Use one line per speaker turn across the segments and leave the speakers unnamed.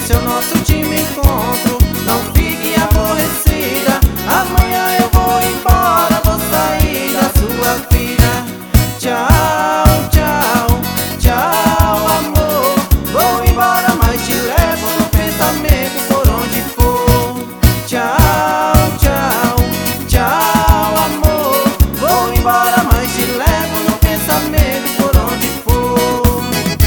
esse é o nosso último encontro. Não fique aborrecida, amanhã eu vou embora, vou sair da sua vida. Tchau, tchau, tchau, amor. Vou embora, mas te levo no pensamento por onde for. Tchau, tchau, tchau, amor. Vou embora, mas te levo no pensamento por onde for.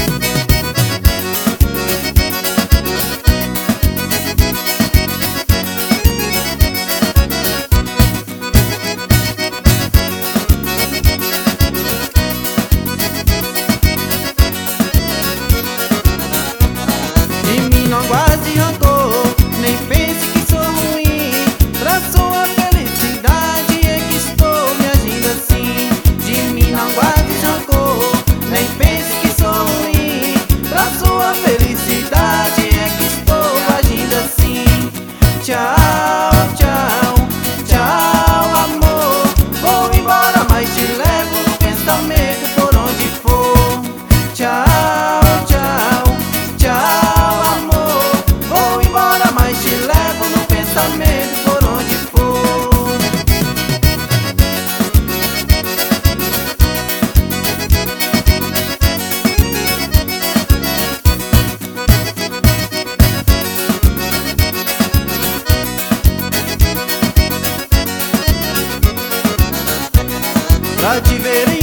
De mim não guarde rancor, nem pense que sou ruim. Pra sua felicidade é que estou me agindo assim. De mim não guarde rancor, nem pense que sou ruim. Pra sua felicidade é que estou agindo assim. Tchau, tchau, tchau, amor. Vou embora, mas te levo no pensamento por onde for. Tchau, tchau, tchau, amor. Vou embora, mas te levo no pensamento por onde for. Pra te ver